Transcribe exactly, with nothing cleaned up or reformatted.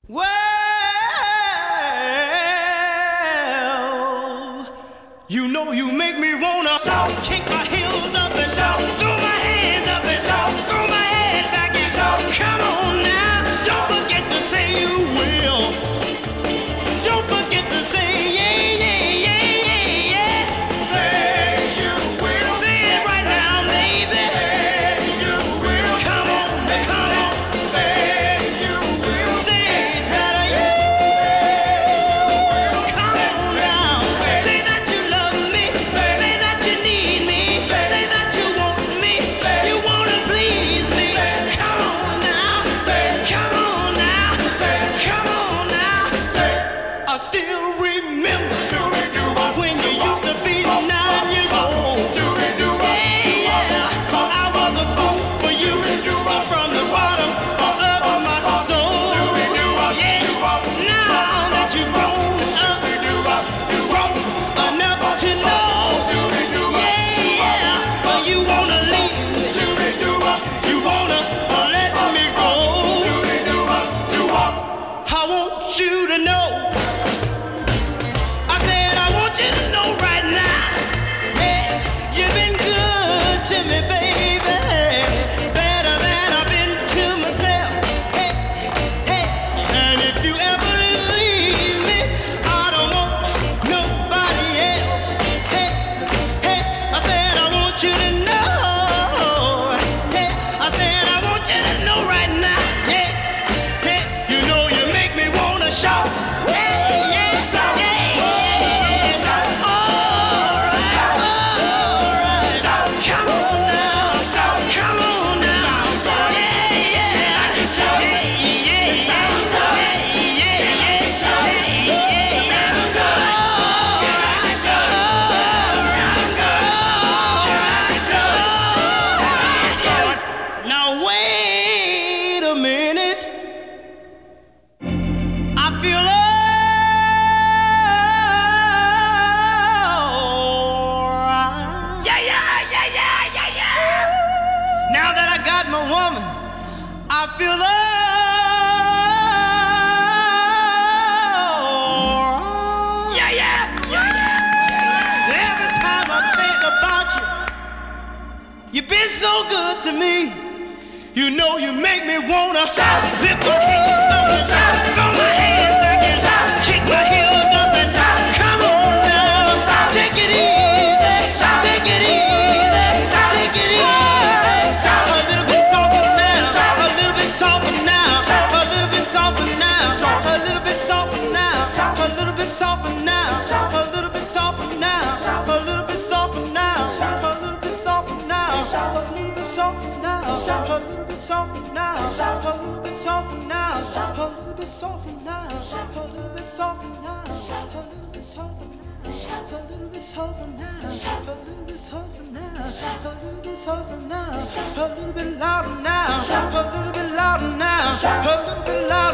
Well, you know you make me wanna shout, kick my heels up and shout, throw my hands up and shout, throw my head back and shout. Come on now, don't forget to say you will. Don't forget to say yeah, yeah, yeah, yeah, yeah. Say you will. Say it right now, baby. Say you will. Come on, come on. Say you will. Say it better, yeah. Come on now. Say that you love me. Say that you need me. Say that you want me. You wanna please me. Come on now. Come on now. Come on now. I still remember when you used to be nine years old. Yeah, yeah. I was a fool for you from the bottom of my soul. Yeah. Now that you've grown up, grown enough to know. Yeah, yeah. You wanna leave me. You wanna let me go. I want you to know. I said I want you to know right now. Hey, you've been good to me, baby. Better than I've been to myself. Hey, hey. And if you ever leave me, I don't want nobody else. Hey, hey. I said I want you to know. Hey, I said I want you to know right now. Hey, hey. You know you make me wanna shout. Hey, yeah, yeah, yeah. All right, all right. Come on now, come on now. Yeah, yeah, yeah, yeah, now wait a minute. I feel alright. Yeah, yeah, yeah, yeah, yeah, yeah. Now that I got my woman, I feel alright. Yeah, yeah, yeah, yeah. Every time I think about you, you've been so good to me. You know you make me wanna shout, lift my hands up and shout, throw my hands back and shout, kick my heels up and shout. Come on now, take it easy, take it easy, take it easy. A little bit softer now, a little bit softer now, a little bit softer now, a little bit softer now, a little bit softer now, a little bit softer now, a little bit softer now, a little bit softer now, a little bit softer now, a little bit softer now, a little bit softer now, a little bit softer now, a little bit softer now, a little bit softer now, a little bit softer now, a little bit softer now, a little bit softer now, a little bit louder now, a little bit louder now, a little bit louder.